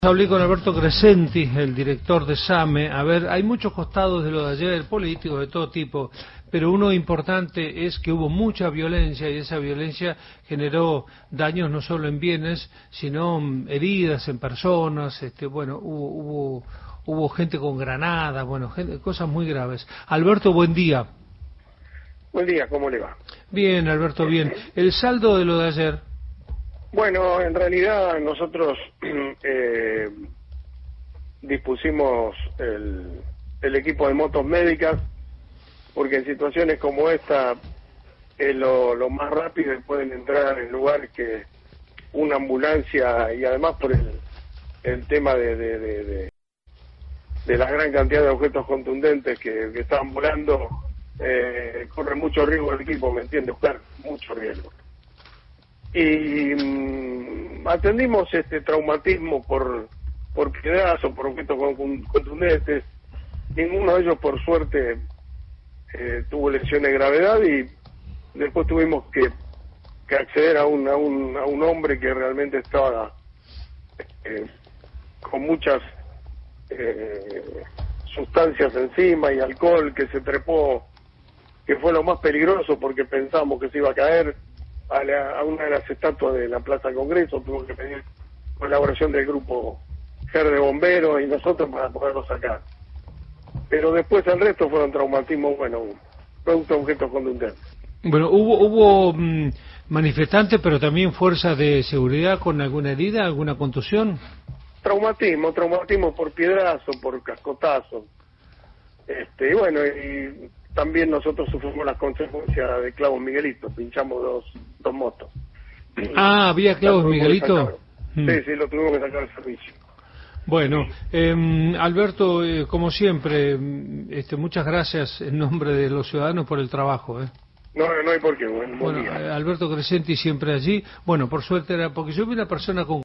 Hablé con Alberto Crescenti, el director de SAME. A ver, hay muchos costados de lo de ayer, políticos de todo tipo, pero uno importante es que hubo mucha violencia y esa violencia generó daños no solo en bienes, sino heridas en personas. Bueno, hubo gente con granadas, bueno, cosas muy graves. Alberto, buen día. Buen día, ¿cómo le va? Bien, Alberto, bien. El saldo de lo de ayer. Bueno, en realidad nosotros dispusimos el equipo de motos médicas porque en situaciones como esta es lo más rápido y pueden entrar en lugares que una ambulancia, y además por el tema de la gran cantidad de objetos contundentes que estaban volando, corre mucho riesgo el equipo, ¿me entiende? Buscar mucho riesgo. Y atendimos este traumatismo por piedrazos, por objetos contundentes. Ninguno de ellos, por suerte, tuvo lesiones de gravedad, y después tuvimos que acceder a un hombre que realmente estaba con muchas sustancias encima y alcohol, que se trepó, que fue lo más peligroso porque pensamos que se iba a caer a una de las estatuas de la Plaza Congreso. Tuvo que pedir colaboración del grupo GER de bomberos y nosotros para poderlo sacar. Pero después el resto fueron traumatismos, bueno, producto de objetos contundentes. Bueno, hubo manifestantes, pero también fuerzas de seguridad con alguna herida, alguna contusión. Traumatismo por piedrazo, por cascotazo. Y bueno, y también nosotros sufrimos las consecuencias de clavos Miguelito, pinchamos dos motos. Ah, ¿había clavos Miguelito? Sí, lo tuvimos que sacar del servicio. Bueno, Alberto, como siempre, muchas gracias en nombre de los ciudadanos por el trabajo. No hay por qué, buen día. Alberto Crescenti siempre allí. Bueno, por suerte era porque yo vi una persona con